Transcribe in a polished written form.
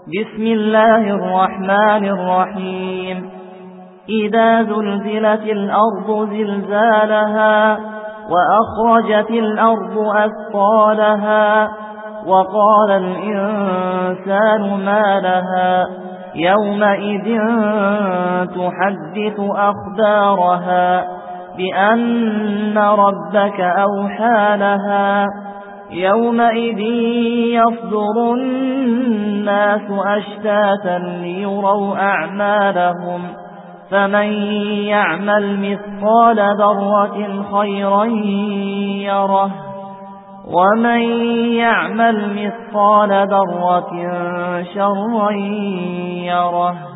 بسم الله الرحمن الرحيم إذا زلزلت الأرض زلزالها وأخرجت الأرض أثقالها وقال الإنسان ما لها يومئذ تحدث أخبارها بأن ربك أوحى لها يومئذ يصدر الناس أشتاتا ليروا أعمالهم فمن يعمل مثقال ذرة خيرا يره ومن يعمل مثقال ذرة شرا يره